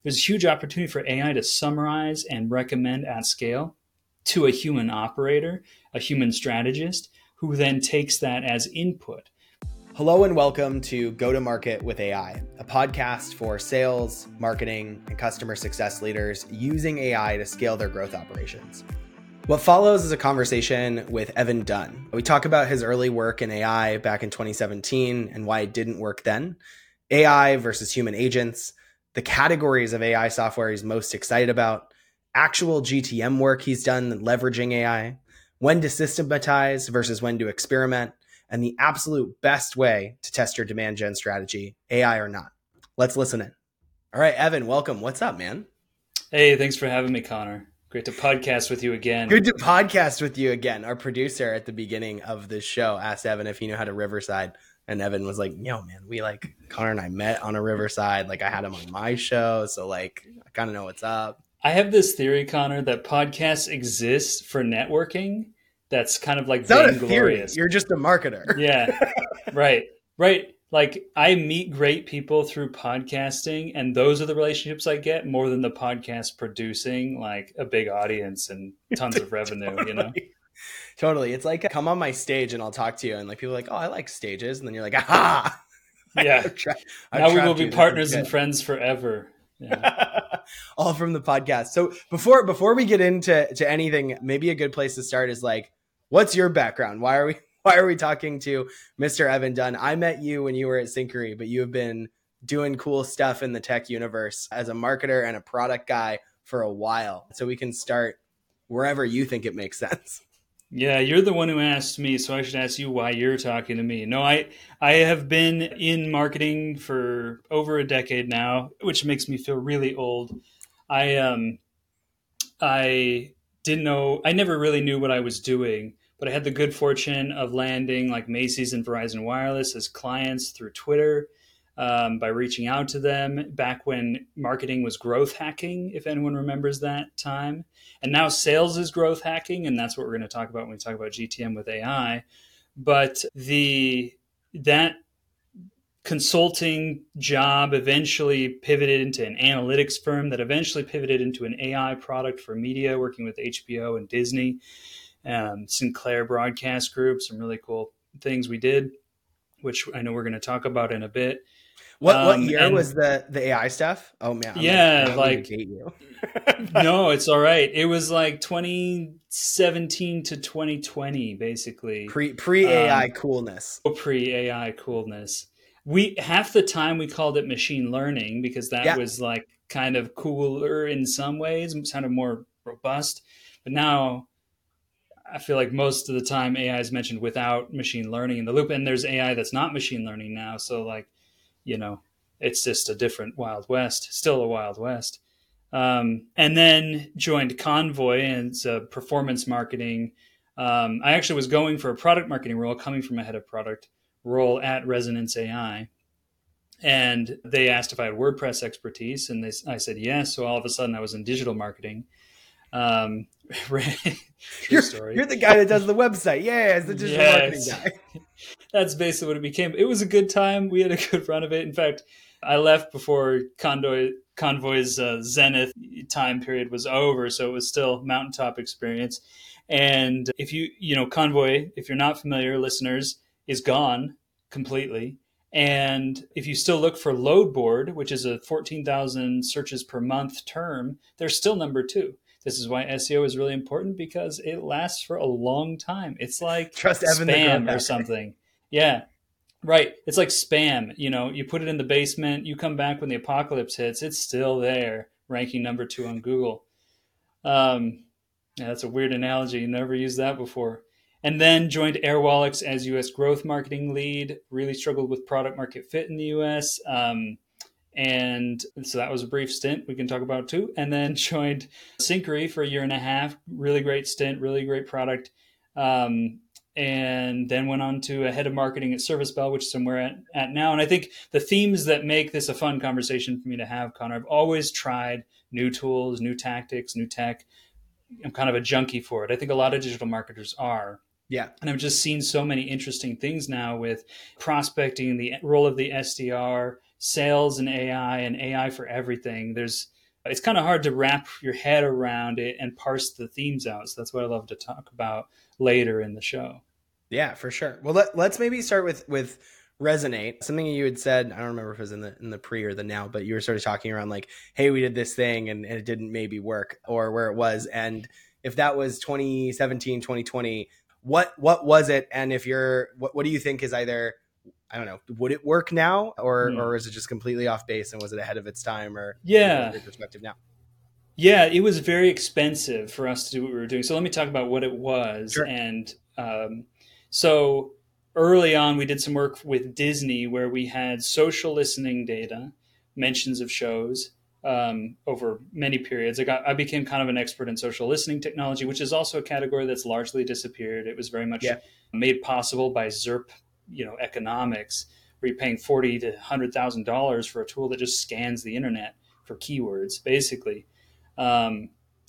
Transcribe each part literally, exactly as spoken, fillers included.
there's a huge opportunity for A I to summarize and recommend at scale to a human operator, a human strategist, who then takes that as input. Hello and welcome to Go to Market with A I, a podcast for sales, marketing, and customer success leaders using A I to scale their growth operations. What follows is a conversation with Evan Dunn. We talk about his early work in A I back in twenty seventeen and why it didn't work then, A I versus human agents, the categories of A I software he's most excited about, actual G T M work he's done leveraging A I, when to systematize versus when to experiment, and the absolute best way to test your demand gen strategy, A I or not. Let's listen in. All right, Evan, welcome. What's up, man? Hey, thanks for having me, Connor. Great to podcast with you again. Good to podcast with you again. Our producer at the beginning of this show asked Evan if he knew how to Riverside. And Evan was like, yo, man, we like, Connor and I met on a Riverside. Like I had him on my show. So like, I kind of know what's up. I have this theory, Connor, that podcasts exist for networking. That's kind of like vainglorious. You're just a marketer. Yeah, right, right. Like I meet great people through podcasting, and those are the relationships I get more than the podcast producing like a big audience and tons of revenue, totally. you know? Totally. It's like, come on my stage and I'll talk to you. And like people are like, oh, I like stages. And then you're like, aha. Yeah. tra- now we will be partners and friends forever. Yeah. All from the podcast. So before before we get into to anything, maybe a good place to start is like, what's your background? Why are we why are we talking to Mister Evan Dunn? I met you when you were at Syncari, but you have been doing cool stuff in the tech universe as a marketer and a product guy for a while. So we can start wherever you think it makes sense. Yeah, you're the one who asked me, so I should ask you why you're talking to me. No, I I have been in marketing for over a decade now, which makes me feel really old. I um I didn't know, I never really knew what I was doing, but I had the good fortune of landing like Macy's and Verizon Wireless as clients through Twitter. Um, by reaching out to them back when marketing was growth hacking, if anyone remembers that time. And now sales is growth hacking, and that's what we're going to talk about when we talk about G T M with A I. But the that consulting job eventually pivoted into an analytics firm that eventually pivoted into an A I product for media, working with H B O and Disney, um, Sinclair Broadcast Group, some really cool things we did, which I know we're going to talk about in a bit. What what um, year and, was the, the A I stuff? Oh man, I'm yeah, gonna, I'm like hate you. No, it's all right. It was like twenty seventeen to twenty twenty, basically. Pre pre A I um, coolness. Pre A I coolness. We half the time we called it machine learning because that yeah. was like kind of cooler in some ways, sounded more robust. But now I feel like most of the time A I is mentioned without machine learning in the loop, and there's A I that's not machine learning now. So like, you know, it's just a different Wild West, still a Wild West. Um, and then joined Convoy, and it's a performance marketing. Um, I actually was going for a product marketing role, coming from a head of product role at Resonance A I. And they asked if I had WordPress expertise, and they, I said yes. So all of a sudden I was in digital marketing. Um, True you're, story. You're the guy that does the website. Yeah, it's the digital yes. marketing guy. That's basically what it became. It was a good time. We had a good run of it. In fact, I left before Convoy, Convoy's uh, zenith time period was over, so it was still mountaintop experience. And if you, you know, Convoy, if you're not familiar, listeners, is gone completely. And if you still look for Loadboard, which is a fourteen thousand searches per month term, they're still number two. This is why S E O is really important, because it lasts for a long time. It's like Trust Evan spam or something. Yeah, right. It's like spam. You know, you put it in the basement, you come back when the apocalypse hits, it's still there, ranking number two on Google. Um, yeah, that's a weird analogy. You never used that before. And then joined Airwallex as U S growth marketing lead. Really struggled with product market fit in the U S. Um, And so that was a brief stint we can talk about too. And then joined Syncari for a year and a half. Really great stint, really great product. Um, and then went on to a head of marketing at Service Bell, which is somewhere at, at now. And I think the themes that make this a fun conversation for me to have, Connor, I've always tried new tools, new tactics, new tech. I'm kind of a junkie for it. I think a lot of digital marketers are. Yeah. And I've just seen so many interesting things now with prospecting, the role of the S D R, sales and A I and A I for everything. There's it's kind of hard to wrap your head around it and parse the themes out. So that's what I love to talk about later in the show. Yeah, for sure. Well, let, let's maybe start with with Resonate. Something you had said, I don't remember if it was in the in the pre or the now, but you were sort of talking around like, hey, we did this thing and, and it didn't maybe work, or where it was. And if that was twenty seventeen, twenty twenty, what what was it? And if you're, what, what do you think is either, I don't know, would it work now, or mm. or is it just completely off base, and was it ahead of its time, or yeah, your perspective now? Yeah, it was very expensive for us to do what we were doing. So let me talk about what it was. Sure. And um, so early on, we did some work with Disney where we had social listening data, mentions of shows um, over many periods. I got, I became kind of an expert in social listening technology, which is also a category that's largely disappeared. It was very much yeah. made possible by ZERP, you know, economics, where you're paying forty to one hundred thousand dollars for a tool that just scans the internet for keywords, basically. Um,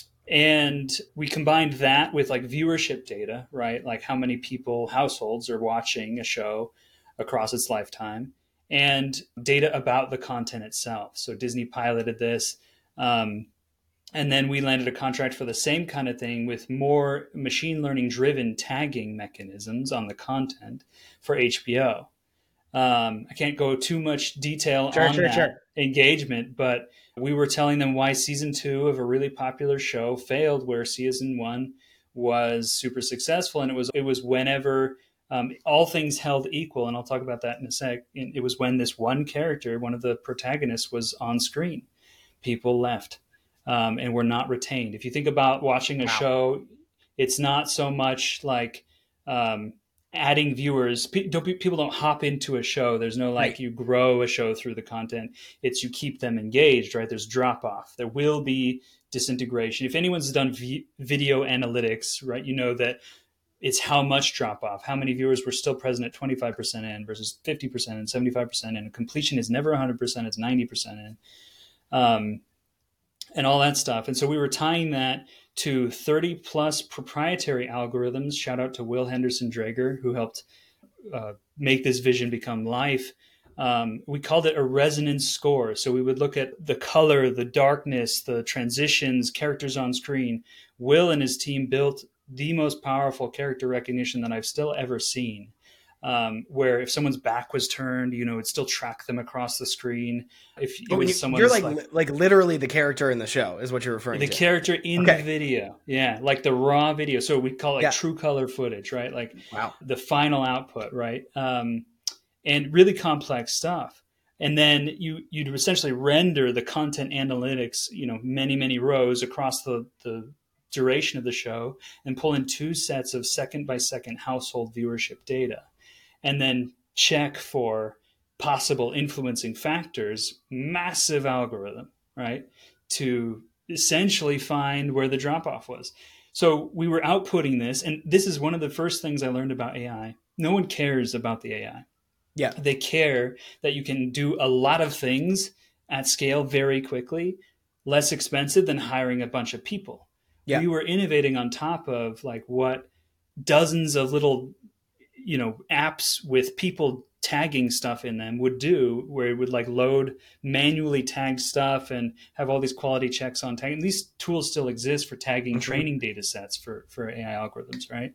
and we combined that with like viewership data, right? Like how many people, households are watching a show across its lifetime, and data about the content itself. So Disney piloted this. Um, and then we landed a contract for the same kind of thing with more machine learning driven tagging mechanisms on the content for H B O. Um, I can't go too much detail sure, on sure, that sure. engagement, but we were telling them why season two of a really popular show failed, where season one was super successful. And it was, it was whenever um, all things held equal. And I'll talk about that in a sec. It was when this one character, one of the protagonists, was on screen, people left um, and were not retained. If you think about watching a wow. show, it's not so much like, um, adding viewers. Don't, people don't hop into a show. There's no like right. you grow a show through the content. It's you keep them engaged, right? There's drop off. There will be disintegration. If anyone's done v- video analytics, right, you know that it's how much drop off, how many viewers were still present at twenty-five percent in versus fifty percent and seventy-five percent in. Completion is never one hundred percent. It's ninety percent in. Um, and all that stuff. And so we were tying that to thirty plus proprietary algorithms. Shout out to Will Henderson Drager, who helped uh, make this vision become life. Um, we called it a resonance score. So we would look at the color, the darkness, the transitions, characters on screen. Will and his team built the most powerful character recognition that I've still ever seen. Um, where if someone's back was turned, you know, it'd still track them across the screen. If it was someone, you're like, like like literally the character in the show is what you're referring the to. The character in okay. the video, yeah, like the raw video. So we call it like yeah. true color footage, right? Like wow. the final output, right? Um, and really complex stuff. And then you you'd essentially render the content analytics, you know, many many rows across the the duration of the show, and pull in two sets of second by second household viewership data. And then check for possible influencing factors, massive algorithm, right? To essentially find where the drop off was. So we were outputting this. And this is one of the first things I learned about A I. No one cares about the A I. Yeah. They care that you can do a lot of things at scale very quickly, less expensive than hiring a bunch of people. Yeah. We were innovating on top of like what dozens of little, you know, apps with people tagging stuff in them would do, where it would like load manually tagged stuff and have all these quality checks on tagging. These tools still exist for tagging mm-hmm. training data sets for, for A I algorithms, right?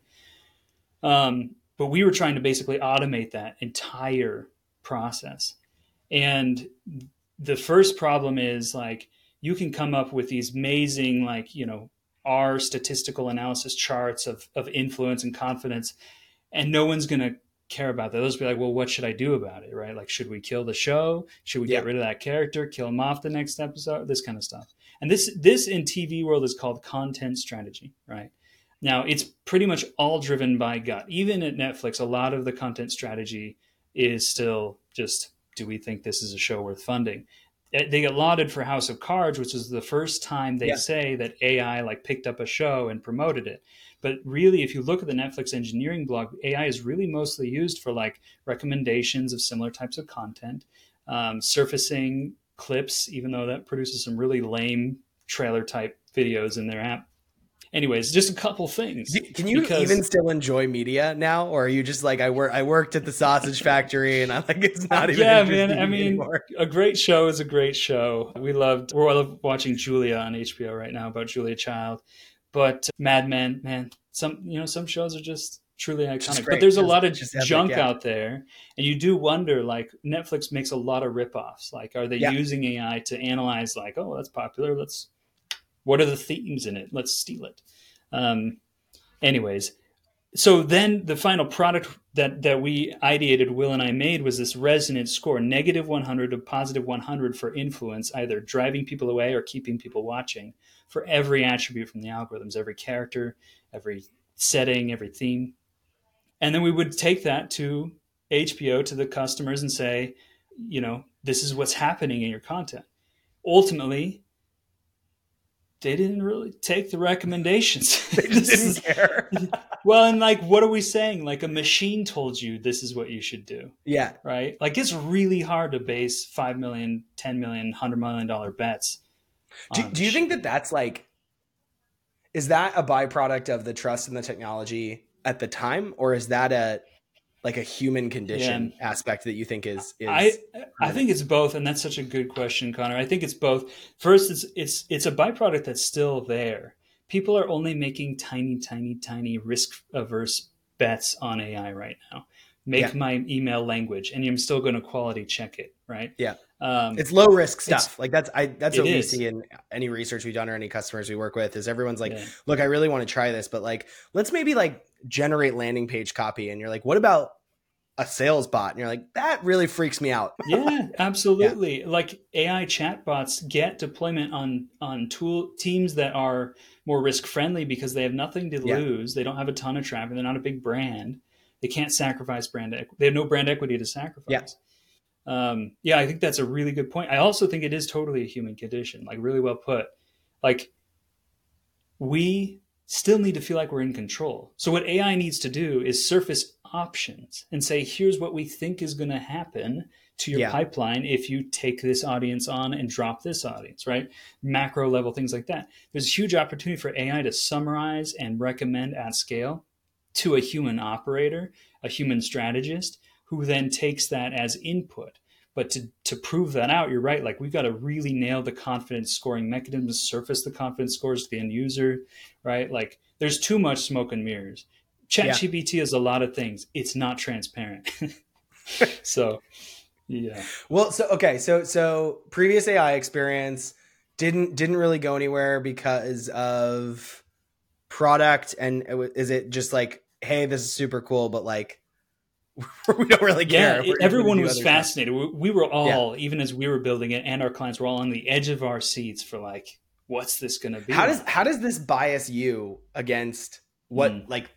Um, but we were trying to basically automate that entire process. And the first problem is like, you can come up with these amazing, like, you know, R statistical analysis charts of, of influence and confidence, and no one's going to care about that. Those will be like, well, what should I do about it, right? Like, should we kill the show? Should we yeah. get rid of that character, kill him off the next episode? This kind of stuff. And this this in T V world is called content strategy, right? Now, it's pretty much all driven by gut. Even at Netflix, a lot of the content strategy is still just, do we think this is a show worth funding? They get lauded for House of Cards, which is the first time they yeah. say that A I like picked up a show and promoted it. But really, if you look at the Netflix engineering blog, A I is really mostly used for like recommendations of similar types of content, um, surfacing clips, even though that produces some really lame trailer type videos in their app. anyways, just a couple things. Can you because, even still enjoy media now, or are you just like, I work I worked at the sausage factory and I like it's not even yeah, interesting man. I mean, anymore. a great show is a great show. We loved we're all watching Julia on H B O right now about Julia Child, but Mad Men, man, some you know some shows are just truly iconic. But there's a just, lot of just epic, junk yeah. out there, and you do wonder, like Netflix makes a lot of ripoffs. Like, are they Yeah. using A I to analyze? Like, oh, that's popular. Let's. What are the themes in it? Let's steal it. Um, anyways, so then the final product that that we ideated, Will and I made, was this resonance score, negative one hundred to positive one hundred for influence, either driving people away or keeping people watching, for every attribute from the algorithms, every character, every setting, every theme. And then we would take that to H B O, to the customers, and say, you know, this is what's happening in your content. Ultimately, they didn't really take the recommendations. They just didn't is, care. Well, and like, what are we saying? Like, a machine told you this is what you should do. Yeah. Right? Like, it's really hard to base five million, ten million, one hundred million dollar bets. Do, do you think that that's like, is that a byproduct of the trust in the technology at the time, or is that a like a human condition yeah. aspect that you think is, is I I think it's both, and that's such a good question, Connor. I think it's both. First, it's it's it's a byproduct that's still there. People are only making tiny, tiny, tiny risk averse bets on A I right now. Make yeah. my email language, and I'm still going to quality check it, right? Yeah. Um, it's low risk stuff. Like that's I that's what we is. see in any research we've done or any customers we work with, is everyone's like, yeah. look, I really want to try this, but like, let's maybe like generate landing page copy. And you're like, what about a sales bot? And you're like, that really freaks me out. Yeah, absolutely. Yeah. Like A I chatbots get deployment on on tool teams that are more risk friendly because they have nothing to yeah. lose. They don't have a ton of traffic. They're not a big brand. They can't sacrifice brand equity. They have no brand equity to sacrifice. Yeah. Um, yeah, I think that's a really good point. I also think it is totally a human condition, like really well put. Like, we still need to feel like we're in control. So what A I needs to do is surface options and say, here's what we think is going to happen to your yeah. pipeline if you take this audience on and drop this audience, right? Macro level things like that. There's a huge opportunity for A I to summarize and recommend at scale to a human operator, a human strategist, who then takes that as input. But to, to prove that out, you're right. Like, we've got to really nail the confidence scoring mechanisms, surface the confidence scores to the end user, right? Like, there's too much smoke and mirrors. ChatGPT yeah. is a lot of things. It's not transparent. So, yeah. Well, so, okay. So, so previous A I experience didn't, didn't really go anywhere because of product. And it, is it just like, hey, this is super cool, but like, we don't really care. Yeah, everyone was fascinated. We, we were all, yeah. even as we were building it, and our clients were all on the edge of our seats for like, what's this going to be? How does how does this bias you against what mm. like,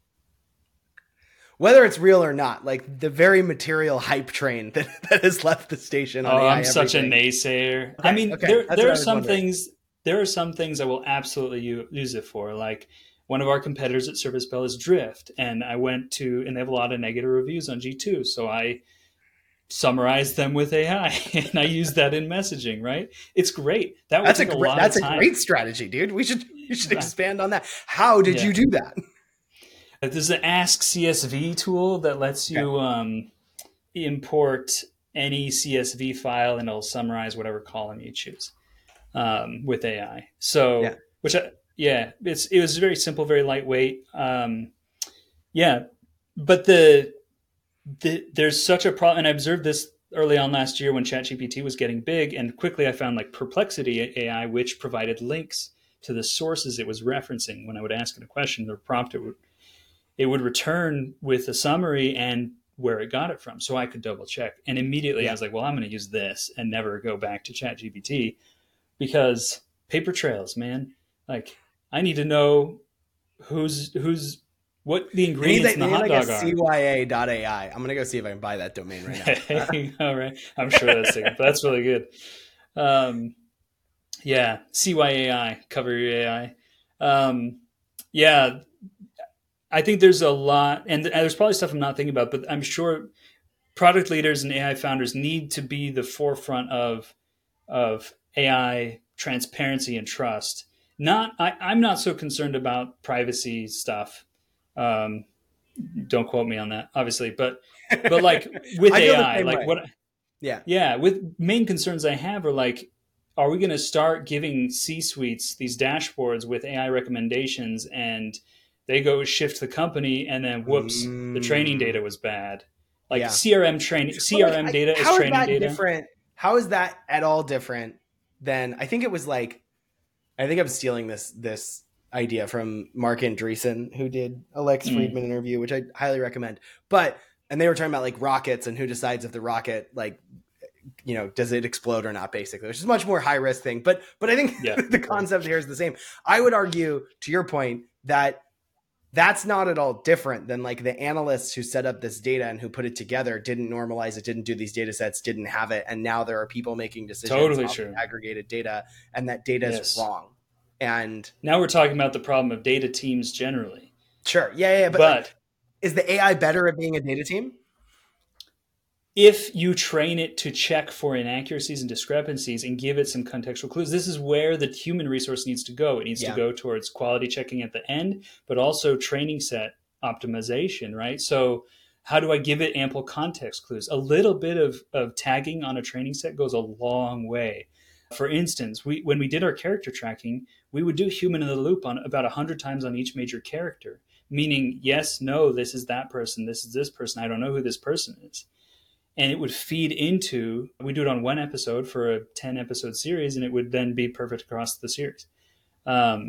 whether it's real or not, like the very material hype train that, that has left the station? On oh, A I I'm such a naysayer. Okay, I mean, okay. there That's there are some wondering. things. There are some things I will absolutely use it for, like. One of our competitors at Service Bell is Drift, and I went to, and they have a lot of negative reviews on G two. So I summarized them with A I and I use that in messaging, right? It's great. That was that's a, a great, lot that's of a time. great strategy, dude. We should, you should expand on that. How did yeah. you do that? There's an Ask C S V tool that lets you okay. um, import any C S V file, and it'll summarize whatever column you choose um, with A I. So, yeah. which I, Yeah, it's it was very simple, very lightweight. Um, yeah, but the, the there's such a problem, and I observed this early on last year when ChatGPT was getting big, and quickly I found like Perplexity A I, which provided links to the sources it was referencing. When I would ask it a question or prompt, it would it would return with a summary and where it got it from, so I could double check. And immediately yeah. I was like, well, I'm going to use this and never go back to ChatGPT, because paper trails, man. Like, I need to know who's who's what the ingredients in the hot dog are. C Y A dot A I. I'm gonna go see if I can buy that domain right now. All right, I'm sure that's but that's really good. Um, yeah, C Y A I, cover your A I. Um, yeah, I think there's a lot, and there's probably stuff I'm not thinking about, but I'm sure product leaders and A I founders need to be the forefront of of A I transparency and trust. Not, I, I'm not so concerned about privacy stuff. Um, don't quote me on that, obviously, but but like with I feel the A I, same like way. what, Yeah. yeah, with main concerns I have are like, are we going to start giving C-suites these dashboards with A I recommendations, and they go shift the company, and then whoops, the training Mm, data was bad. Like yeah. C R M training, But like, C R M I, data is how is training that data. different? How is that at all different than, I think it was like, I think I'm stealing this this idea from Mark Andreessen, who did a Lex Mm, Friedman interview, which I highly recommend. But and they were talking about like rockets and who decides if the rocket, like, you know, does it explode or not, basically, which is a much more high risk thing. But but I think yeah, the right. concept here is the same. I would argue, to your point, that that's not at all different than like the analysts who set up this data and who put it together didn't normalize it, didn't do these data sets, didn't have it. And now there are people making decisions Totally off of true. aggregated data, and that data is Yes. wrong. And Now we're talking about the problem of data teams generally. sure, yeah, yeah, yeah, but like, But is the A I better at being a data team? if you train it to check for inaccuracies and discrepancies and give it some contextual clues, this is where the human resource needs to go. It needs Yeah. to go towards quality checking at the end, but also training set optimization, right? So how do I give it ample context clues? A little bit of, of tagging on a training set goes a long way. For instance, we when we did our character tracking, we would do human in the loop on about one hundred times on each major character, meaning yes, no, this is that person, this is this person, I don't know who this person is. And it would feed into, we do it on one episode for a ten episode series, and it would then be perfect across the series. Um,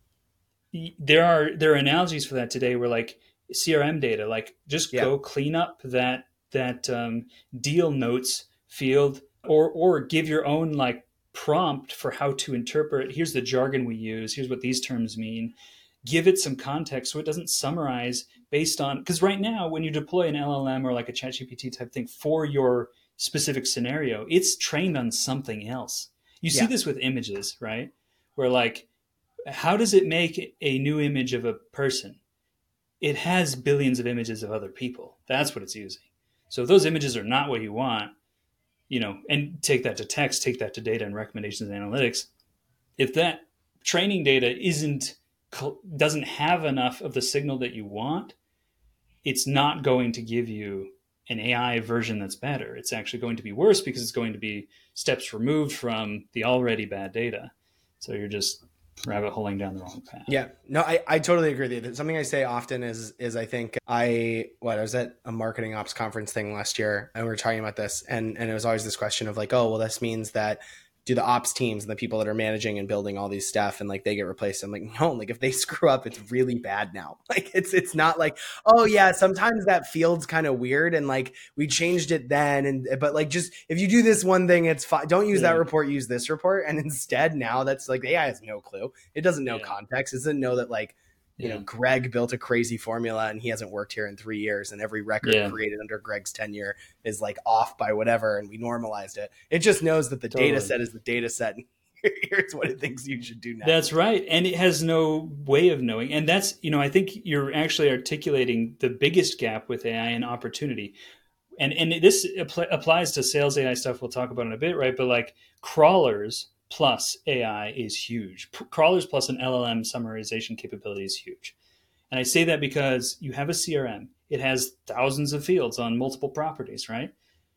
there are there are analogies for that today where like C R M data, like just Yeah. go clean up that that um, deal notes field, or or give your own like prompt for how to interpret. Here's the jargon we use. Here's what these terms mean. Give it some context so it doesn't summarize based on, because right now when you deploy an L L M or like a ChatGPT type thing for your specific scenario, it's trained on something else. You see Yeah. this with images, right? Where like, how does it make a new image of a person? It has billions of images of other people. That's what it's using. So if those images are not what you want, you know, and take that to text, take that to data and recommendations and analytics. If that training data isn't doesn't have enough of the signal that you want, it's not going to give you an A I version that's better. It's actually going to be worse because it's going to be steps removed from the already bad data. So you're just rabbit holing down the wrong path. Yeah, no, I, I totally agree with you. Something I say often is, is I think I, what I was at a marketing ops conference thing last year, and we were talking about this, and, and it was always this question of like, oh, well, this means that do the ops teams and the people that are managing and building all these stuff and like they get replaced. I'm like, no, like if they screw up, it's really bad now. Like it's, it's not like, oh yeah, sometimes that field's kind of weird and like we changed it then. And, but like, just, if you do this one thing, it's fine. Don't use Yeah. that report, use this report. And instead now that's like, the A I has no clue. It doesn't know Yeah. context. It doesn't know that like, you Yeah. know, Greg built a crazy formula and he hasn't worked here in three years and every record Yeah. created under Greg's tenure is like off by whatever. And we normalized it. It just knows that the Totally. data set is the data set. And here's what it thinks you should do now. That's right. And it has no way of knowing. And that's, you know, I think you're actually articulating the biggest gap with A I and opportunity. And and this apl- applies to sales A I stuff we'll talk about in a bit, right? But like crawlers plus A I is huge. P- crawlers plus an L L M summarization capability is huge. And I say that because you have a C R M. It has thousands of fields on multiple properties, right?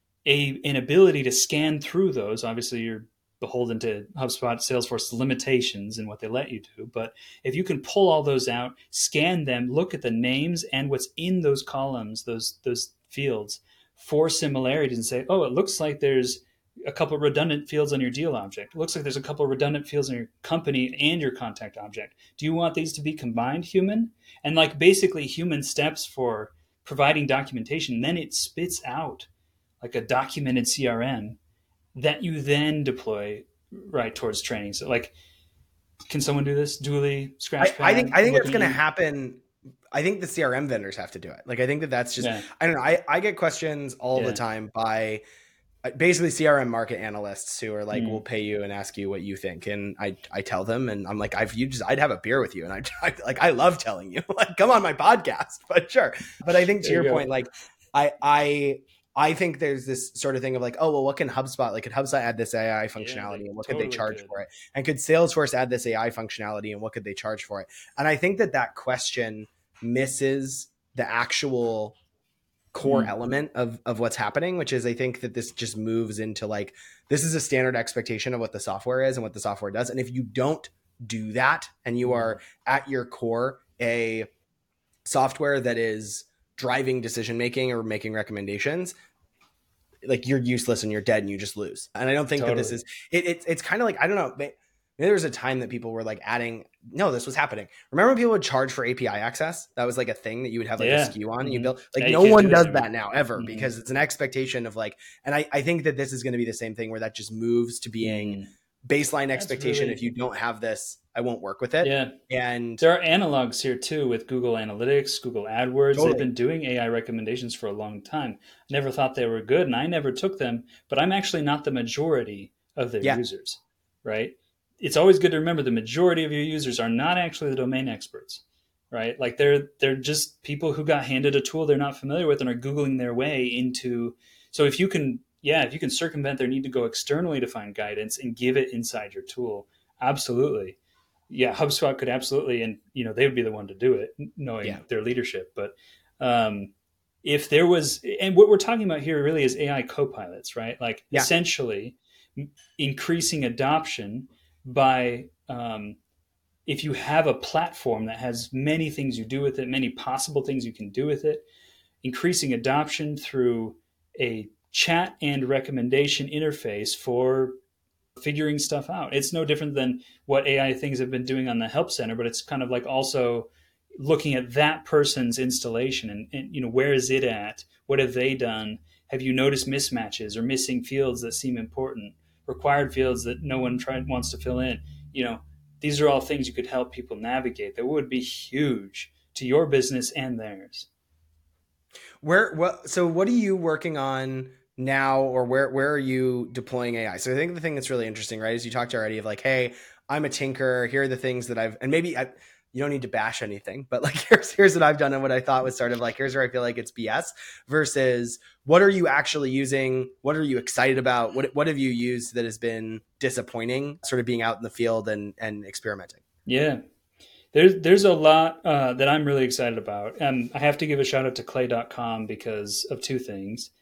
A, an ability to scan through those, obviously you're beholden to HubSpot, Salesforce limitations and what they let you do. But if you can pull all those out, scan them, look at the names and what's in those columns, those those fields for similarities and say, oh, it looks like there's a couple of redundant fields on your deal object. It looks like there's a couple of redundant fields in your company and your contact object. Do you want these to be combined, human? And like basically human steps for providing documentation. Then it spits out like a documented C R M that you then deploy right towards training. So like, can someone do this? Dooley, Scratchpad? I, I think I think that's going to you? happen. I think the C R M vendors have to do it. Like I think that that's just Yeah. I don't know. I, I get questions all Yeah. the time by basically C R M market analysts who are like, Mm. we'll pay you and ask you what you think. And I, I tell them and I'm like, I've, you just, I'd have a beer with you. And I, I like, I love telling you like, come on my podcast, but sure. But I think to There your you go. point, like I, I, I think there's this sort of thing of like, oh, well, what can HubSpot, like could HubSpot add this A I Yeah, functionality they and what totally could they charge could. for it? And could Salesforce add this A I functionality and what could they charge for it? And I think that that question misses the actual core Mm. element of, of what's happening, which is I think that this just moves into like, this is a standard expectation of what the software is and what the software does. And if you don't do that and you are at your core a software that is driving decision making or making recommendations, like you're useless and you're dead and you just lose. And I don't think Totally. that this is it, it's it's kind of like, I don't know, maybe there was a time that people were like adding, no, this was happening. Remember when people would charge for A P I access? That was like a thing that you would have like Yeah. a S K U on and Mhm. you build, like Yeah, you no can't one do that does anymore. that now ever Mhm. because it's an expectation of like, and I, I think that this is going to be the same thing where that just moves to being Mm. baseline That's expectation. really- If you don't have this, I won't work with it. Yeah. And There are analogs here too with Google Analytics, Google AdWords. Totally. They've been doing A I recommendations for a long time. I never thought they were good and I never took them, but I'm actually not the majority of their Yeah. users, right? It's always good to remember the majority of your users are not actually the domain experts, right? Like they're they're just people who got handed a tool they're not familiar with and are Googling their way into. So if you can, yeah, if you can circumvent their need to go externally to find guidance and give it inside your tool, absolutely. Yeah, HubSpot could absolutely, and you know, they would be the one to do it, knowing Yeah. their leadership. But um, if there was, and what we're talking about here really is A I co-pilots, right? Like Yeah. essentially increasing adoption by, um, if you have a platform that has many things you do with it, many possible things you can do with it, increasing adoption through a chat and recommendation interface for figuring stuff out. It's no different than what A I things have been doing on the Help Center, but it's kind of like also looking at that person's installation and, and you know, where is it at? What have they done? Have you noticed mismatches or missing fields that seem important, required fields that no one try, wants to fill in? You know, these are all things you could help people navigate that would be huge to your business and theirs. Where what so what are you working on now, or where where are you deploying A I? So I think the thing that's really interesting, right, is you talked already of like, hey, I'm a tinker. Here are the things that I've, and maybe I, you don't need to bash anything, but like here's here's what I've done and what I thought was sort of like, here's where I feel like it's B S versus what are you actually using? What are you excited about? What what have you used that has been disappointing? Sort of being out in the field and and experimenting. Yeah. There's there's a lot uh, that I'm really excited about. Um, I have to give a shout out to clay dot com because of two things.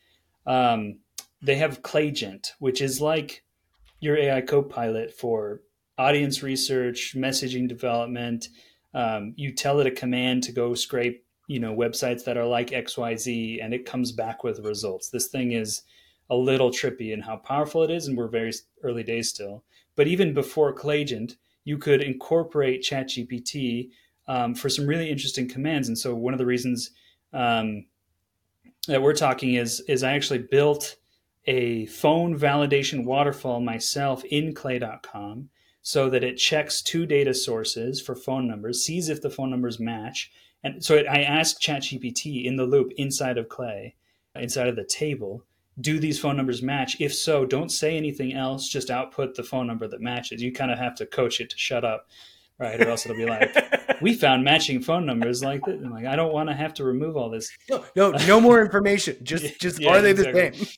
Um, they have Claygent, which is like your A I co-pilot for audience research, messaging development. Um, you tell it a command to go scrape, you know, websites that are like X Y Z, and it comes back with results. This thing is a little trippy in how powerful it is, and we're very early days still. But even before Claygent, you could incorporate ChatGPT um, for some really interesting commands. And so one of the reasons um, that we're talking is, is I actually built a phone validation waterfall myself in clay dot com so that it checks two data sources for phone numbers, sees if the phone numbers match. And so it, I asked ChatGPT in the loop inside of Clay, inside of the table, do these phone numbers match? If so, don't say anything else. Just output the phone number that matches. You kind of have to coach it to shut up, right? Or else it'll be like, we found matching phone numbers like this. I'm like, I don't want to have to remove all this. No, no, no more information. Just, just Yeah, are they exactly. the same?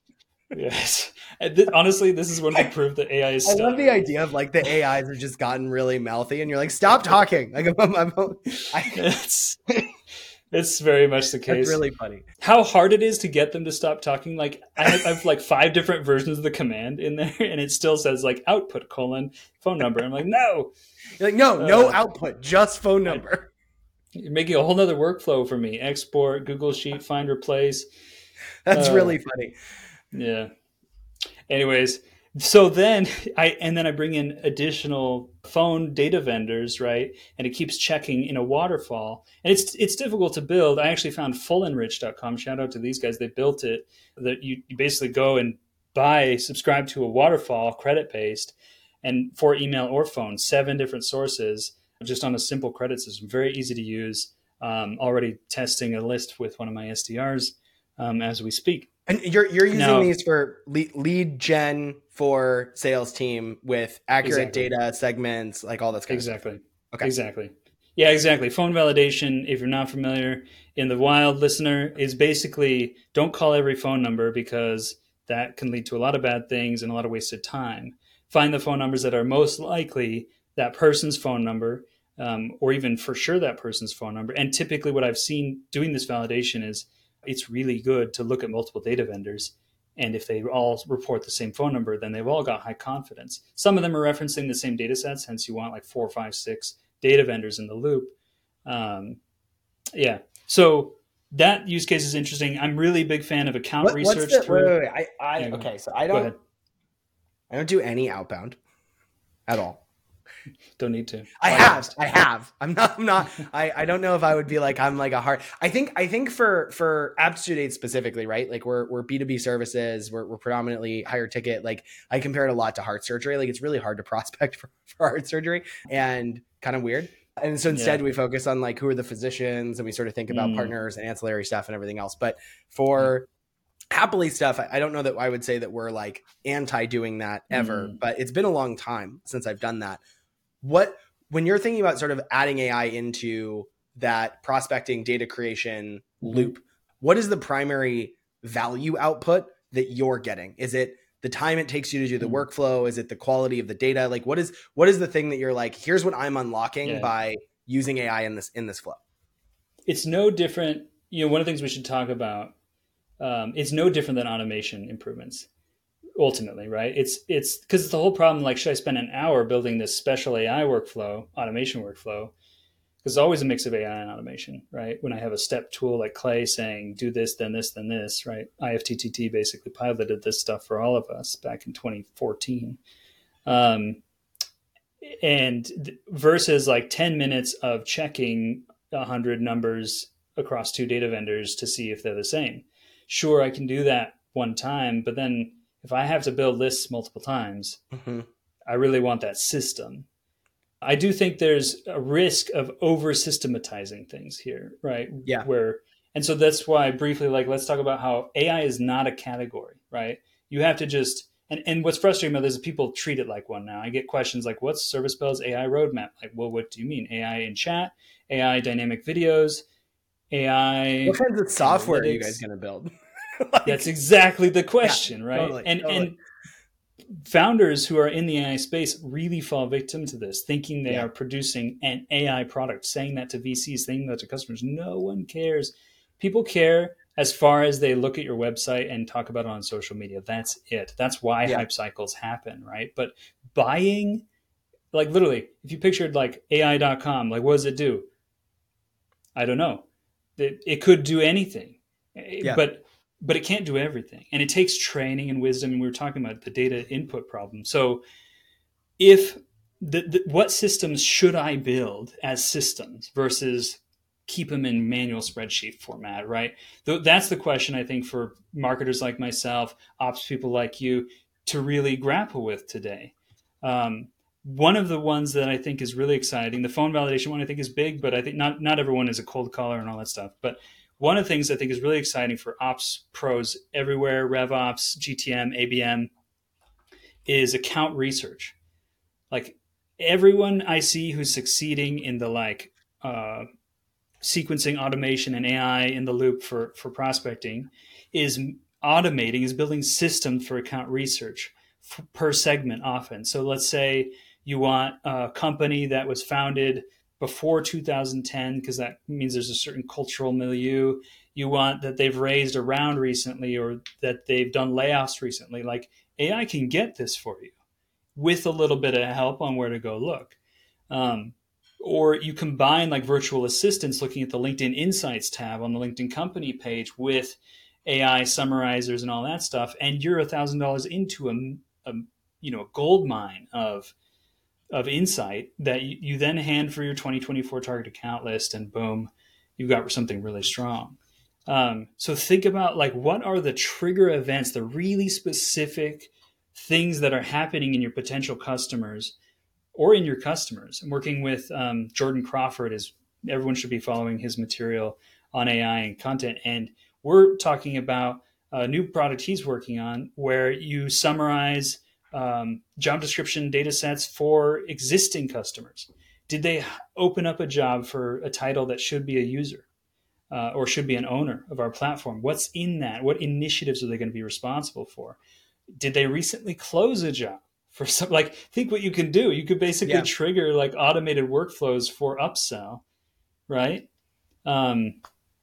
Yes. And th- honestly, this is one of the proof that A I is I stuck. love the idea of like the A Is have just gotten really mouthy, and you're like, stop talking. Like, I'm, I'm, I'm, I, It's, it's very much the case. That's really funny. How hard it is to get them to stop talking. Like I have, I have like five different versions of the command in there, and it still says like output colon phone number. I'm like, no. You're like, no, no Uh, output, just phone number. You're making a whole nother workflow for me. Export, Google Sheet, find, replace. That's uh, really funny. Yeah. Anyways, so then I and then I bring in additional phone data vendors, right? And it keeps checking in a waterfall. And it's it's difficult to build. I actually found full enrich dot com. Shout out to these guys. They built it that you, you basically go and buy, subscribe to a waterfall, credit based, and for email or phone, seven different sources just on a simple credit system. Very easy to use. Um, already testing a list with one of my S D Rs um, as we speak. And you're you're using Now- these for lead, lead gen for sales team with accurate Exactly. data segments, like all that kind Exactly. of stuff. Okay. Exactly. Yeah, exactly. Phone validation, if you're not familiar, in the wild, listener, is basically don't call every phone number because that can lead to a lot of bad things and a lot of wasted time. Find the phone numbers that are most likely that person's phone number, um, or even for sure that person's phone number. And typically, what I've seen doing this validation is it's really good to look at multiple data vendors. And if they all report the same phone number, then they've all got high confidence. Some of them are referencing the same data sets, hence you want like four, five, six data vendors in the loop. Um, yeah. So that use case is interesting. I'm really a big fan of account What, research. What's the, through, wait, wait, wait. I, I, yeah, okay, so I don't, I don't do any outbound at all. Don't need to. I have, I have. I'm not, I'm not, I, I don't know if I would be like, I'm like a hard, I think, I think for, for Aptitude specifically, right? Like we're, we're B two B services, we're, we're predominantly higher ticket. Like I compare it a lot to heart surgery. Like it's really hard to prospect for, for heart surgery and kind of weird. And so instead yeah. we focus on like, who are the physicians, and we sort of think about mm. partners and ancillary stuff and everything else. But for mm. Happily stuff, I, I don't know that I would say that we're like anti doing that ever, mm. but it's been a long time since I've done that. What, when you're thinking about sort of adding A I into that prospecting data creation loop, what is the primary value output that you're getting? Is it the time it takes you to do the workflow? Is it the quality of the data? Like what is, what is the thing that you're like, here's what I'm unlocking yeah. by using A I in this, in this flow? It's no different. You know, one of the things we should talk about, um, it's no different than automation improvements. Ultimately, right? It's it's because it's the whole problem. Like, should I spend an hour building this special A I workflow, automation workflow? Because it's always a mix of A I and automation, right? When I have a step tool like Clay saying, do this, then this, then this, right? I F T T T basically piloted this stuff for all of us back in twenty fourteen. Um, and th- versus like ten minutes of checking one hundred numbers across two data vendors to see if they're the same. Sure, I can do that one time, but then if I have to build lists multiple times, mm-hmm. I really want that system. I do think there's a risk of over systematizing things here, right? Yeah. Where, and so that's why briefly, like, let's talk about how A I is not a category, right? You have to just, and, and what's frustrating about this is people treat it like one now. I get questions like, what's Service Bell's A I roadmap? Like, well, what do you mean? A I in chat, A I dynamic videos, A I. What kinds of software analytics? Are you guys going to build? Like, that's exactly the question, yeah, right? Totally, and totally. and founders who are in the A I space really fall victim to this, thinking they yeah. are producing an A I product, saying that to V Cs, saying that to customers. No one cares. People care as far as they look at your website and talk about it on social media. That's it. That's why yeah. hype cycles happen, right? But buying, like literally, if you pictured like A I dot com, like what does it do? I don't know. It, it could do anything, yeah. but but it can't do everything. And it takes training and wisdom. And we were talking about the data input problem. So if the, the what systems should I build as systems versus keep them in manual spreadsheet format, right? That's the question, I think, for marketers like myself, ops people like you, to really grapple with today. Um, one of the ones that I think is really exciting, the phone validation one I think is big, but I think not, not everyone is a cold caller and all that stuff. But one of the things I think is really exciting for ops pros everywhere, RevOps, G T M, A B M, is account research. Like everyone I see who's succeeding in the like uh, sequencing, automation, and A I in the loop for, for prospecting is automating, is building systems for account research f- per segment often. So let's say you want a company that was founded before two thousand ten, because that means there's a certain cultural milieu. You want that they've raised a round recently or that they've done layoffs recently. Like A I can get this for you with a little bit of help on where to go look. Um, or you combine like virtual assistants looking at the LinkedIn Insights tab on the LinkedIn company page with A I summarizers and all that stuff. And you're a thousand dollars into a, a, you know, a gold mine of of insight that you, you then hand for your twenty twenty-four target account list, and boom, you've got something really strong. Um, so think about like, what are the trigger events, the really specific things that are happening in your potential customers or in your customers. I'm working with um, Jordan Crawford, is everyone should be following his material on A I and content. And we're talking about a new product he's working on where you summarize Um, job description data sets for existing customers. Did they open up a job for a title that should be a user uh, or should be an owner of our platform? What's in that? What initiatives are they going to be responsible for? Did they recently close a job for some, like, think what you can do. You could basically yeah. trigger like automated workflows for upsell, right? Um,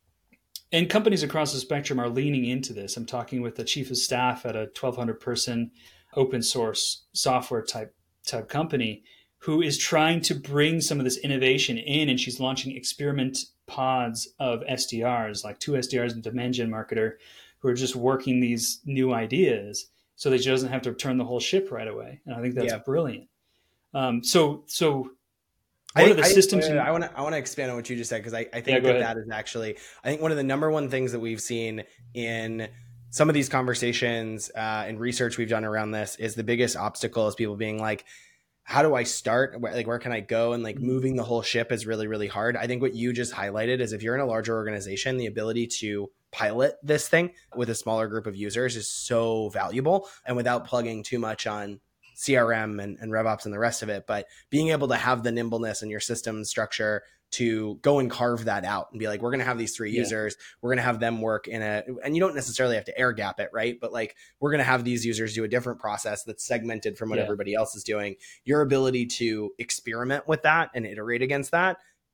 and companies across the spectrum are leaning into this. I'm talking with the chief of staff at a twelve hundred person open source software type type company who is trying to bring some of this innovation in, and she's launching experiment pods of S D Rs, like two S D Rs and a demand gen marketer, who are just working these new ideas so that she doesn't have to turn the whole ship right away. And I think that's yeah. brilliant. Um, so, so what I think, are the I, systems? I, I want to I want to expand on what you just said, because I, I think yeah, that ahead. that is actually, I think one of the number one things that we've seen in some of these conversations uh, and research we've done around this is the biggest obstacle is people being like, how do I start? Like, where can I go? And like moving the whole ship is really, really hard. I think what you just highlighted is if you're in a larger organization, the ability to pilot this thing with a smaller group of users is so valuable, and without plugging too much on C R M and, and RevOps and the rest of it, but being able to have the nimbleness in your system structure to go and carve that out and be like, we're going to have these three yeah. users. We're going to have them work in a, and you don't necessarily have to air gap it, right? But like, we're going to have these users do a different process that's segmented from what yeah. everybody else is doing. Your ability to experiment with that and iterate against that,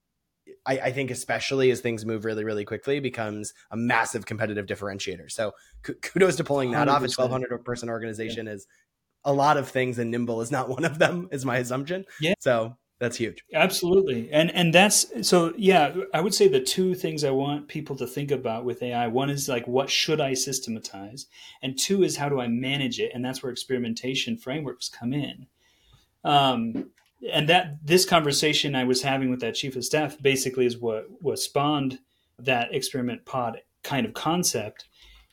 I, I think, especially as things move really, really quickly, becomes a massive competitive differentiator. So kudos to pulling that one hundred percent. Off. A twelve hundred person organization yeah. is a lot of things, and nimble is not one of them, is my assumption. Yeah. So that's huge. Absolutely. And and that's, so yeah, I would say the two things I want people to think about with A I, one is like, what should I systematize? And two is, how do I manage it? And that's where experimentation frameworks come in. Um, and that this conversation I was having with that chief of staff basically is what, what spawned that experiment pod kind of concept.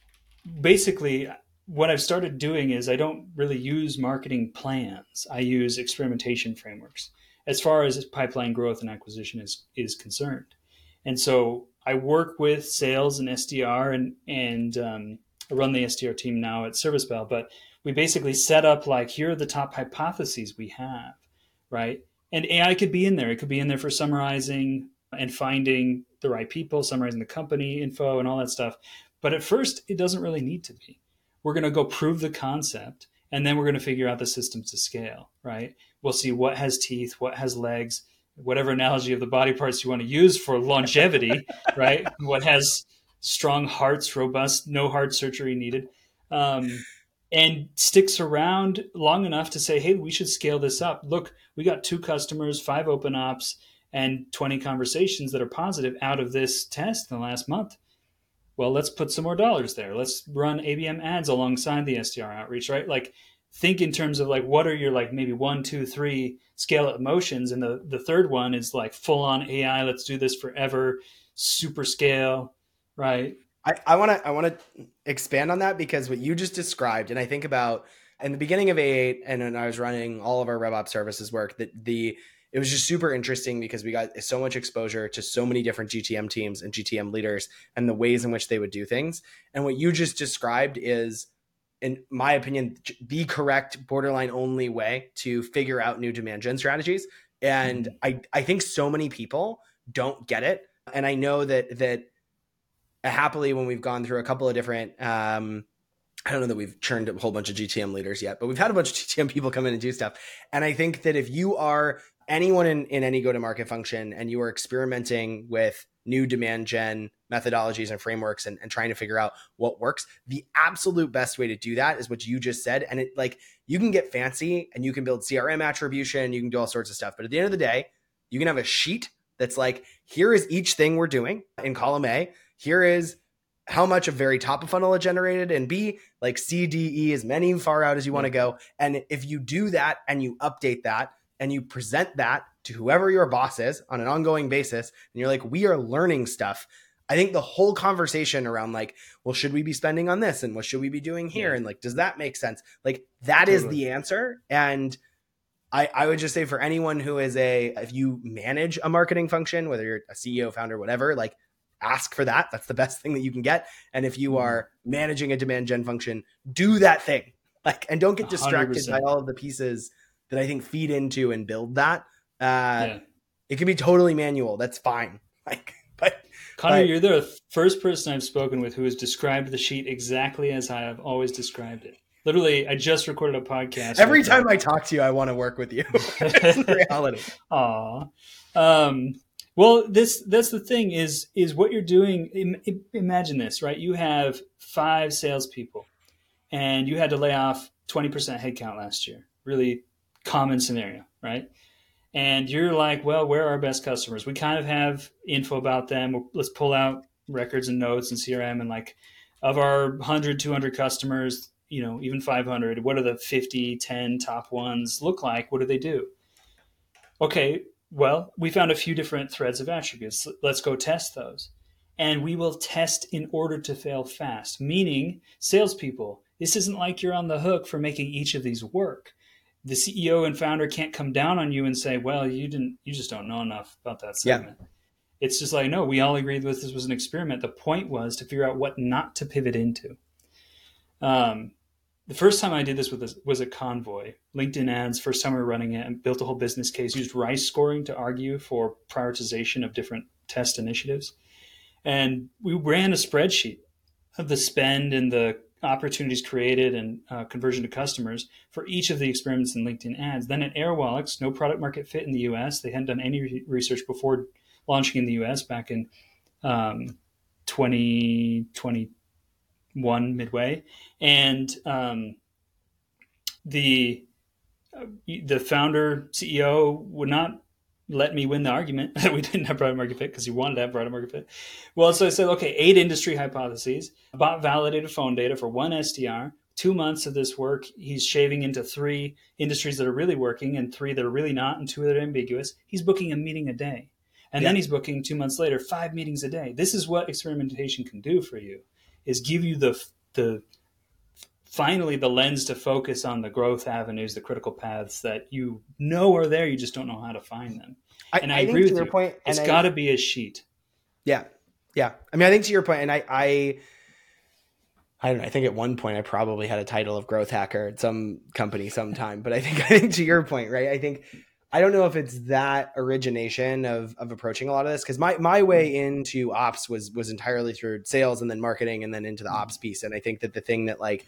Basically, what I've started doing is I don't really use marketing plans. I use experimentation frameworks as far as pipeline growth and acquisition is, is concerned. And so I work with sales and S D R, and, and um, I run the S D R team now at ServiceBell, but we basically set up like, here are the top hypotheses we have, right? And A I could be in there. It could be in there for summarizing and finding the right people, summarizing the company info and all that stuff. But at first, it doesn't really need to be. We're going to go prove the concept, and then we're going to figure out the systems to scale, right? We'll see what has teeth, what has legs, whatever analogy of the body parts you want to use for longevity, right? What has strong hearts, robust, no heart surgery needed, um, and sticks around long enough to say, hey, we should scale this up. Look, we got two customers, five open ops, and twenty conversations that are positive out of this test in the last month. Well, let's put some more dollars there. Let's run A B M ads alongside the S D R outreach, right? Like, think in terms of like, what are your like maybe one, two, three scale up motions. And the, the third one is like full on A I. Let's do this forever. Super scale, right? I, I want to, I want to expand on that, because what you just described, and I think about in the beginning of A eight, and when I was running all of our RevOps services work, that the, it was just super interesting because we got so much exposure to so many different G T M teams and G T M leaders and the ways in which they would do things. And what you just described is, in my opinion, the correct borderline only way to figure out new demand gen strategies. And mm-hmm. I, I think so many people don't get it. And I know that, that happily, when we've gone through a couple of different, um, I don't know that we've churned a whole bunch of G T M leaders yet, but we've had a bunch of G T M people come in and do stuff. And I think that if you are anyone in, in any go-to-market function and you are experimenting with new demand gen methodologies and frameworks and, and trying to figure out what works, the absolute best way to do that is what you just said. And it, like, you can get fancy and you can build C R M attribution, you can do all sorts of stuff. But at the end of the day, you can have a sheet that's like, here is each thing we're doing in column A. Here is how much of very top of funnel it generated, and B, like C, D, E, as many far out as you want to go. And if you do that and you update that and you present that to whoever your boss is on an ongoing basis, and you're like, we are learning stuff. I think the whole conversation around like, well, should we be spending on this? And what should we be doing here? Yeah. And like, does that make sense? Like, that totally is the answer. And I, I would just say, for anyone who is a, if you manage a marketing function, whether you're a C E O, founder, whatever, like, ask for that. That's the best thing that you can get. And if you are managing a demand gen function, do that thing. Like, and don't get distracted one hundred percent by all of the pieces that I think feed into and build that. Uh, yeah. It can be totally manual. That's fine. Like, but Connor, but, you're the first person I've spoken with who has described the sheet exactly as I have always described it. Literally, I just recorded a podcast. Every time I talk to you, I want to work with you. It's the reality. Aw. Um, well, this that's the thing is is what you're doing. Im- imagine this, right? You have five salespeople, and you had to lay off twenty percent headcount last year. Really common scenario, right? And you're like, well, where are our best customers? We kind of have info about them. Let's pull out records and notes and C R M. And like, of our one hundred, two hundred customers, you know, even five hundred, what are the fifty, ten top ones look like? What do they do? Okay, well, we found a few different threads of attributes. Let's go test those. And we will test in order to fail fast, meaning salespeople, this isn't like you're on the hook for making each of these work. The C E O and founder can't come down on you and say, well, you didn't, you just don't know enough about that segment. Yeah. It's just like, no, we all agreed with this was an experiment. The point was to figure out what not to pivot into. Um, the first time I did this with this was at Convoy, LinkedIn ads, first time we were running it, and built a whole business case, used RICE scoring to argue for prioritization of different test initiatives. And we ran a spreadsheet of the spend and the opportunities created and uh, conversion to customers for each of the experiments in LinkedIn ads. Then at Airwallex, no product market fit in the U S. They hadn't done any re- research before launching in the U S back in um, twenty twenty-one midway. And um, the uh, the founder, C E O would not let me win the argument that we didn't have product market fit because he wanted to have product market fit. Well, so I said, okay, eight industry hypotheses, bought validated phone data for one S D R, two months of this work. He's shaving into three industries that are really working and three that are really not and two that are ambiguous. He's booking a meeting a day. And yeah. then he's booking two months later, five meetings a day. This is what experimentation can do for you, is give you the the finally the lens to focus on the growth avenues, the critical paths that you know are there. You just don't know how to find them. I, and I, I agree with your you. Point, it's got to be a sheet. Yeah. Yeah. I mean, I think to your point, and I, I, I don't know, I think at one point I probably had a title of growth hacker at some company sometime, but I think, I think to your point, right. I think, I don't know if it's that origination of, of approaching a lot of this. Cause my, my way into ops was, was entirely through sales and then marketing and then into the ops piece. And I think that the thing that like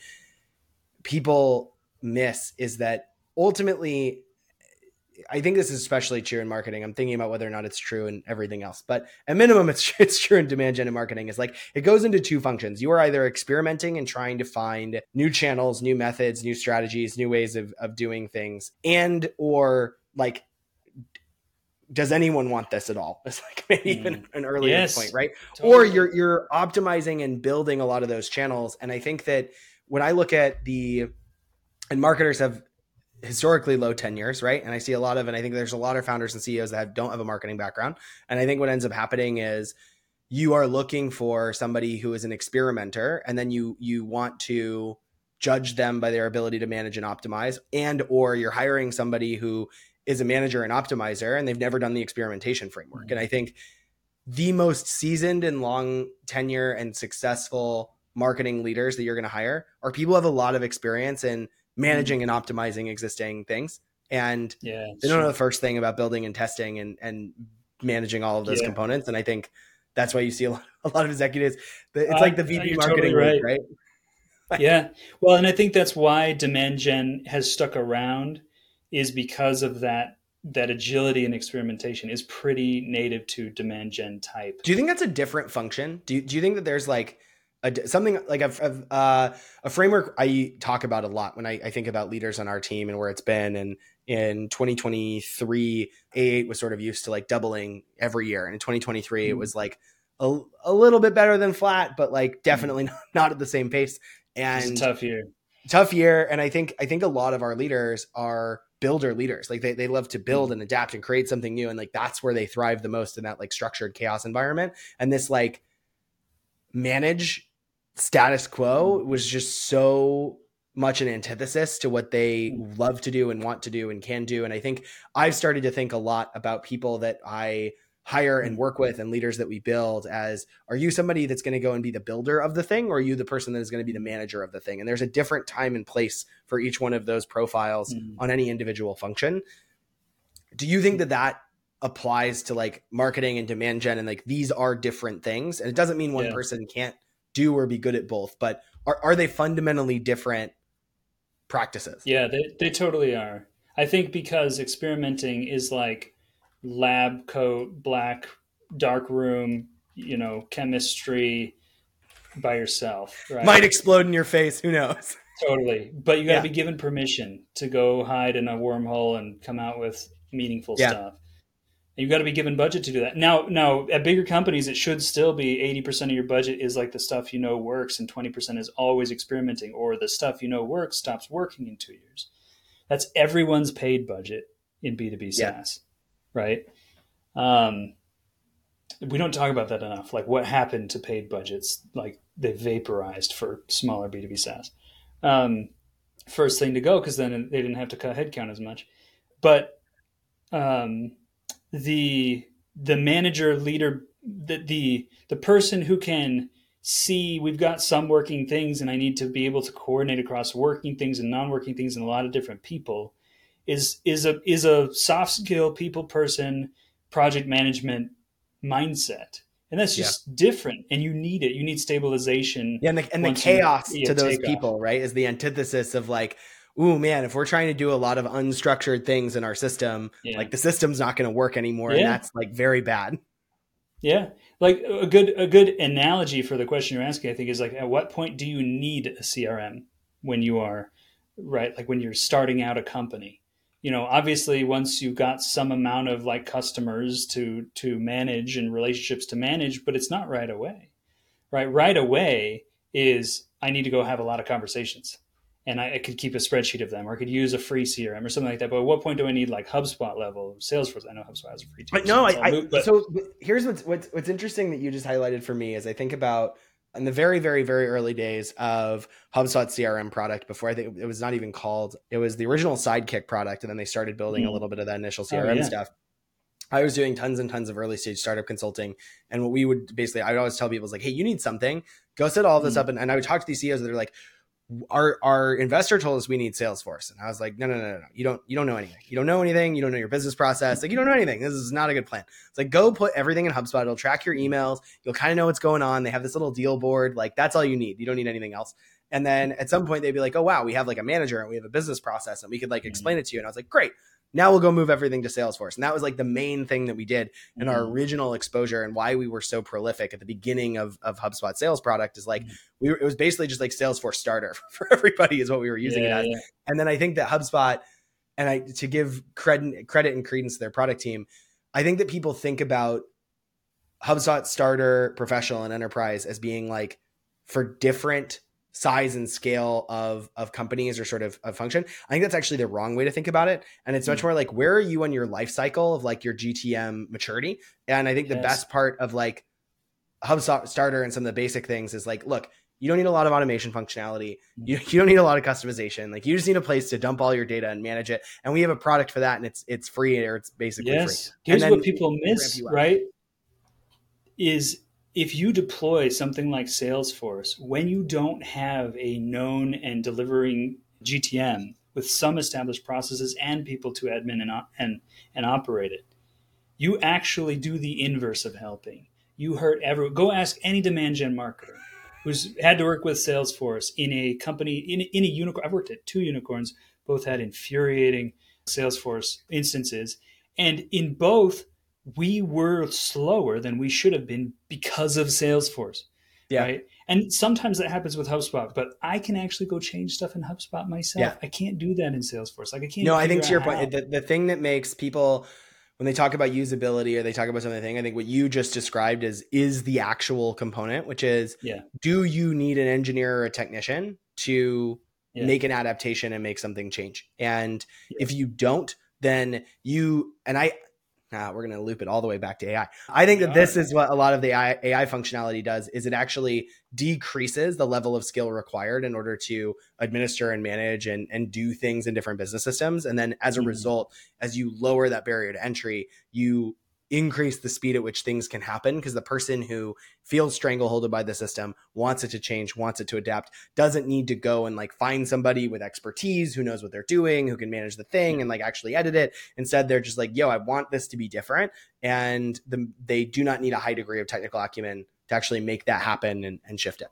people miss is that ultimately, I think this is especially true in marketing. I'm thinking about whether or not it's true in everything else, but at minimum, it's it's true in demand gen and marketing. Is like it goes into two functions. You are either experimenting and trying to find new channels, new methods, new strategies, new ways of of doing things, and or like, does anyone want this at all? It's like maybe mm. even an earlier yes, point, right? Totally. Or you're you're optimizing and building a lot of those channels. And I think that when I look at the and marketers have historically low tenures, right? And I see a lot of, and I think there's a lot of founders and C E Os that have, don't have a marketing background. And I think what ends up happening is you are looking for somebody who is an experimenter, and then you you want to judge them by their ability to manage and optimize, and or you're hiring somebody who is a manager and optimizer, and they've never done the experimentation framework. Mm-hmm. And I think the most seasoned and long tenure and successful marketing leaders that you're going to hire are people who have a lot of experience in managing and optimizing existing things. And yeah, they don't know the first thing about building and testing and, and managing all of those yeah. components. And I think that's why you see a lot, a lot of executives. It's uh, like the V P marketing, totally right. Week, right? Yeah. Well, and I think that's why demand gen has stuck around, is because of that, that agility and experimentation is pretty native to demand gen type. Do you think that's a different function? Do you, do you think that there's like A, something like a, a, uh, a framework I talk about a lot when I, I think about leaders on our team and where it's been. And in twenty twenty-three, A eight was sort of used to like doubling every year. And in twenty twenty-three, mm. it was like a, a little bit better than flat, but like definitely mm. not, not at the same pace. And it's a tough year, tough year. And I think, I think a lot of our leaders are builder leaders. Like they, they love to build mm. and adapt and create something new. And like, that's where they thrive the most, in that like structured chaos environment. And this like manage status quo was just so much an antithesis to what they love to do and want to do and can do. And I think I've started to think a lot about people that I hire and work with and leaders that we build as, are you somebody that's going to go and be the builder of the thing? Or are you the person that is going to be the manager of the thing? And there's a different time and place for each one of those profiles mm. on any individual function. Do you think that that applies to like marketing and demand gen, and like these are different things. And it doesn't mean one Yeah. person can't do or be good at both, but are, are they fundamentally different practices? Yeah, they, they totally are. I think because experimenting is like lab coat, black, dark room, you know, chemistry by yourself, right? Might explode in your face. Who knows? Totally. But you got to Yeah. be given permission to go hide in a wormhole and come out with meaningful Yeah. stuff. And you've got to be given budget to do that. Now, now at bigger companies, it should still be eighty percent of your budget is like the stuff you know works and twenty percent is always experimenting, or the stuff you know works stops working in two years. That's everyone's paid budget in B two B Yeah. SaaS, right? Um, we don't talk about that enough. Like what happened to paid budgets? Like they vaporized for smaller B two B SaaS. Um, first thing to go, because then they didn't have to cut headcount as much. But um, the the manager leader, the, the the person who can see we've got some working things and I need to be able to coordinate across working things and non-working things and a lot of different people is is a is a soft skill people person project management mindset. And that's just yeah. different. And you need it. You need stabilization. Yeah, and the, and the chaos you, to those people, off. right, is the antithesis of like, ooh, man, if we're trying to do a lot of unstructured things in our system, yeah. like the system's not going to work anymore. Yeah. And that's like very bad. Yeah. Like a good a good analogy for the question you're asking, I think, is like, at what point do you need a C R M when you are, right, like when you're starting out a company? You know, obviously, once you've got some amount of like customers to to manage and relationships to manage, but it's not right away, right? Right away is I need to go have a lot of conversations, and I, I could keep a spreadsheet of them, or I could use a free C R M or something like that. But at what point do I need like HubSpot level, Salesforce? I know HubSpot has a free. But no, I, I but... so here's what's, what's what's interesting that you just highlighted for me is I think about. In the very, very, very early days of HubSpot C R M product, before I think it was not even called, it was the original Sidekick product. And then they started building mm. a little bit of that initial C R M oh, yeah. stuff. I was doing tons and tons of early stage startup consulting. And what we would basically, I would always tell people is like, hey, you need something, go set all of this mm. up. And, and I would talk to these C E Os that are like, our, our investor told us we need Salesforce. And I was like, no, no, no, no, no. You don't, you don't know anything. You don't know anything. You don't know your business process. Like you don't know anything. This is not a good plan. It's like, go put everything in HubSpot. It'll track your emails. You'll kind of know what's going on. They have this little deal board. Like that's all you need. You don't need anything else. And then at some point they'd be like, oh, wow, we have like a manager and we have a business process and we could like explain it to you. And I was like, great. Now we'll go move everything to Salesforce. And that was like the main thing that we did in mm-hmm. our original exposure and why we were so prolific at the beginning of, of HubSpot sales product is like, mm-hmm. we were, it was basically just like Salesforce starter for everybody is what we were using yeah, it as. Yeah. And then I think that HubSpot, and I, to give credit, credit and credence to their product team, I think that people think about HubSpot starter, professional, and enterprise as being like for different size and scale of of companies or sort of, of function. I think that's actually the wrong way to think about it. And it's much mm-hmm. more like, where are you on your life cycle of like your G T M maturity? And I think the yes. best part of like HubSpot starter and some of the basic things is like, look, you don't need a lot of automation functionality. You, you don't need a lot of customization. Like you just need a place to dump all your data and manage it. And we have a product for that and it's it's free or it's basically yes. free. Here's what people miss, right? Is if you deploy something like Salesforce, when you don't have a known and delivering G T M with some established processes and people to admin and, and, and operate it, you actually do the inverse of helping. You hurt everyone. Go ask any demand gen marketer who's had to work with Salesforce in a company, in, in a unicorn. I've worked at two unicorns, both had infuriating Salesforce instances. And in both, we were slower than we should have been because of Salesforce. Yeah. Right. And sometimes that happens with HubSpot, but I can actually go change stuff in HubSpot myself. Yeah. I can't do that in Salesforce. Like I can't. No, I think to your point, the, the thing that makes people, when they talk about usability or they talk about something, I think what you just described is, is the actual component, which is, yeah. do you need an engineer or a technician to yeah. make an adaptation and make something change? And yeah. if you don't, then you, and I, Nah, we're going to loop it all the way back to A I. I think that this is what a lot of the A I functionality does is it actually decreases the level of skill required in order to administer and manage and, and do things in different business systems. And then as a mm-hmm. result, as you lower that barrier to entry, you increase the speed at which things can happen, because the person who feels strangleholded by the system, wants it to change, wants it to adapt, doesn't need to go and like find somebody with expertise who knows what they're doing, who can manage the thing and like actually edit it. Instead, they're just like, yo, I want this to be different. And the, they do not need a high degree of technical acumen to actually make that happen and, and shift it.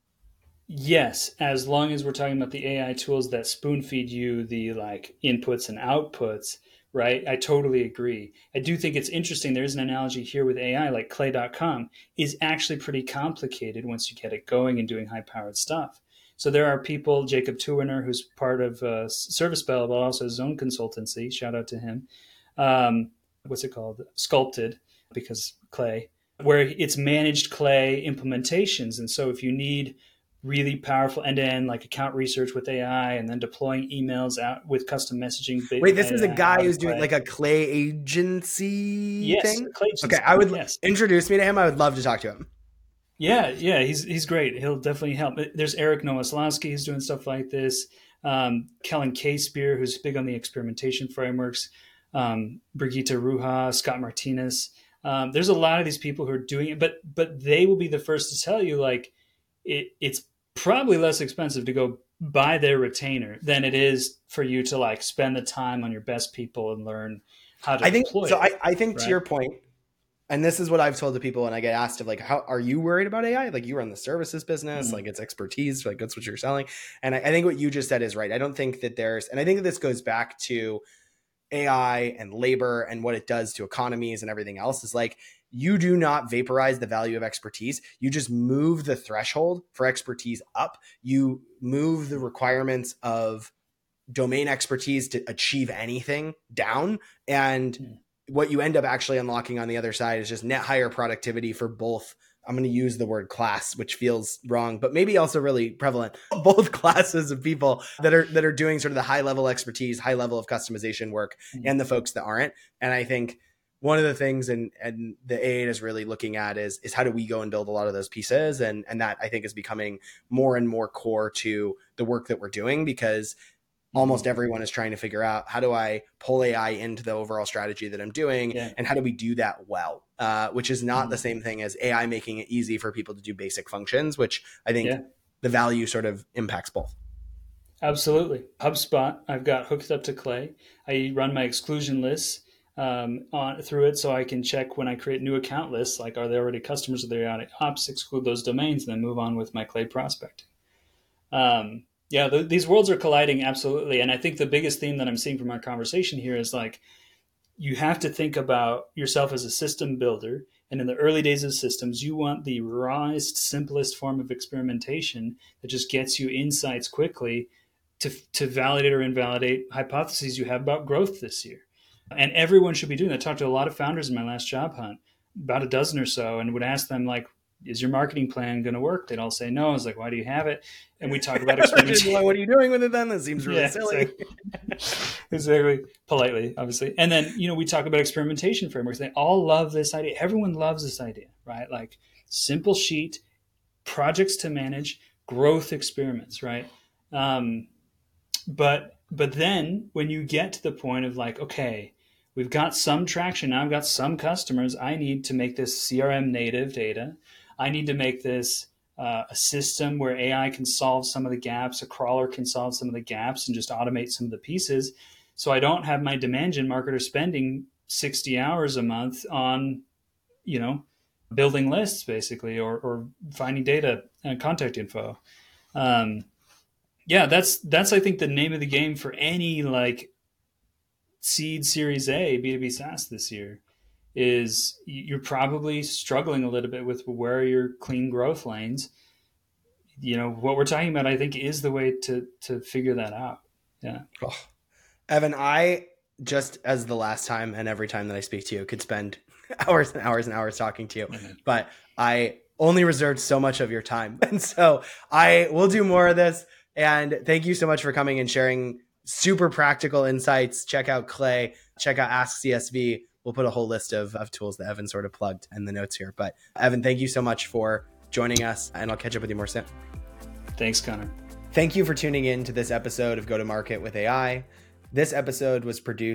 Yes, as long as we're talking about the A I tools that spoon feed you the like inputs and outputs, right? I totally agree. I do think it's interesting. There's an analogy here with A I, like clay dot com is actually pretty complicated once you get it going and doing high-powered stuff. So there are people, Jacob Tuwiner, who's part of uh, Service Bell, but also his own consultancy. Shout out to him. Um, what's it called? Sculpted, because clay, where it's managed clay implementations. And so if you need really powerful end-to-end like account research with A I and then deploying emails out with custom messaging. Wait, this is a guy who's doing like a clay agency yes, thing? Clay agency. Okay, I would yes. introduce me to him. I would love to talk to him. Yeah, yeah, he's he's great. He'll definitely help. There's Eric Nowoslawski who's doing stuff like this. Um, Kellen K-Spear, who's big on the experimentation frameworks. Um, Brigitte Ruha, Scott Martinez. Um, there's a lot of these people who are doing it, but but they will be the first to tell you like it, it's probably less expensive to go buy their retainer than it is for you to like spend the time on your best people and learn how to I think, deploy so it. I, I think right? to your point, and this is what I've told the people when I get asked of like, how are you worried about A I? Like you run the services business, mm-hmm. like it's expertise, like that's what you're selling. And I, I think what you just said is right. I don't think that there's, and I think that this goes back to A I and labor and what it does to economies and everything else is like, you do not vaporize the value of expertise. You just move the threshold for expertise up. You move the requirements of domain expertise to achieve anything down. And mm. what you end up actually unlocking on the other side is just net higher productivity for both. I'm going to use the word class, which feels wrong, but maybe also really prevalent. Both classes of people that are that are doing sort of the high level expertise, high level of customization work, mm. and the folks that aren't. And I think one of the things and and the A eight is really looking at is is how do we go and build a lot of those pieces, and and that I think is becoming more and more core to the work that we're doing, because almost everyone is trying to figure out how do I pull A I into the overall strategy that I'm doing, yeah. and how do we do that well, uh, which is not mm-hmm. the same thing as A I making it easy for people to do basic functions, which I think yeah. the value sort of impacts both. Absolutely. HubSpot, I've got hooked up to Clay. I run my exclusion lists um, on through it, so I can check when I create new account lists, like are they already customers, are they already ops, exclude those domains, and then move on with my Clay prospecting. Um, Yeah, the, these worlds are colliding, absolutely. And I think the biggest theme that I'm seeing from our conversation here is like, you have to think about yourself as a system builder. And in the early days of systems, you want the rawest, simplest form of experimentation that just gets you insights quickly to, to validate or invalidate hypotheses you have about growth this year. And everyone should be doing that. I talked to a lot of founders in my last job hunt, about a dozen or so, and would ask them like, is your marketing plan going to work? They'd all say no. I was like, why do you have it? And we talk about experimentation. What are you doing with it then? That seems really yeah, silly. Exactly. exactly. Politely, obviously. And then, you know, we talk about experimentation frameworks. They all love this idea. Everyone loves this idea, right? Like simple sheet, projects to manage, growth experiments, right? Um, but, but then when you get to the point of like, okay, we've got some traction. Now I've got some customers. I need to make this C R M native data. I need to make this uh, a system where A I can solve some of the gaps, a crawler can solve some of the gaps and just automate some of the pieces. So I don't have my demand gen marketer spending sixty hours a month on, you know, building lists basically, or, or finding data and contact info. Um, yeah, that's, that's, I think the name of the game for any like seed series A B two B SaaS this year. Is you're probably struggling a little bit with where are your clean growth lanes. You know, what we're talking about, I think, is the way to to figure that out. Yeah. Oh. Evan, I just as the last time and every time that I speak to you could spend hours and hours and hours talking to you, mm-hmm. but I only reserved so much of your time. And so I will do more of this. And thank you so much for coming and sharing super practical insights. Check out Clay, check out Ask C S V. We'll put a whole list of, of tools that Evan sort of plugged in the notes here. But Evan, thank you so much for joining us, and I'll catch up with you more soon. Thanks, Connor. Thank you for tuning in to this episode of Go to Market with A I. This episode was produced